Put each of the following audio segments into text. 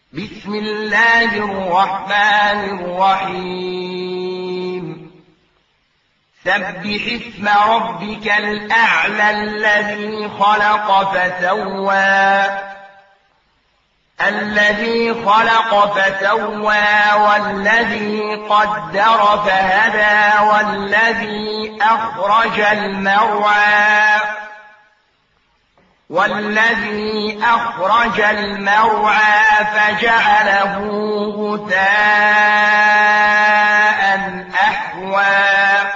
بسم الله الرحمن الرحيم سبح اسم ربك الأعلى الذي خلق فسوى والذي قدر فهدى والذي أخرج المرعى فجعله غثاء أحوى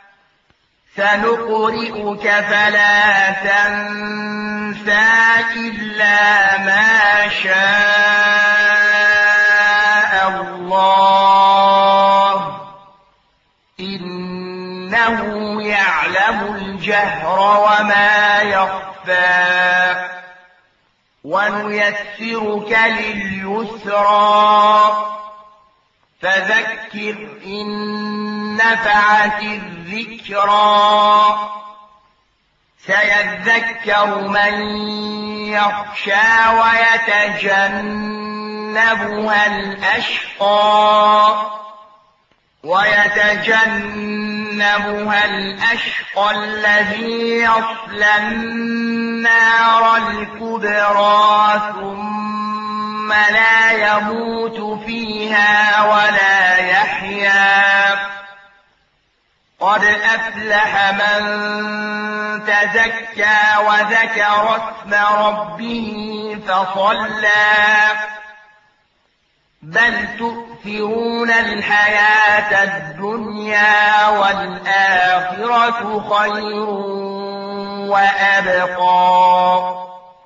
سنقرئك فلا تنسى إلا ما شاء الله إنه يعلم الجهر وما يخفى ونيسرك لليسرى فذكر إن نفعت الذكرى سيذكر من يخشى ويتجنبها الأشقى الذي يصلى النار الكبرى ثم لا يموت فيها ولا يحيا قد أفلح من تزكى وذكر اسم ربه فصلى بل تؤثرون الحياة الدنيا والآخرة خير وأبقى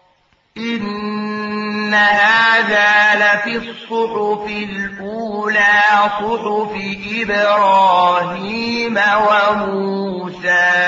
إن هذا لفي الصحف الأولى صحف إبراهيم وموسى